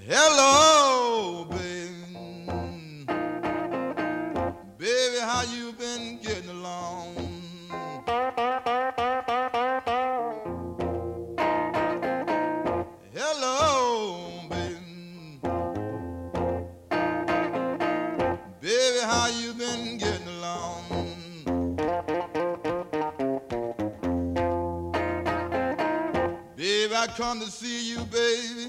Hello, baby. Baby, how you been getting along? Hello, baby. Baby, how you been getting along? Baby, I come to see you, baby.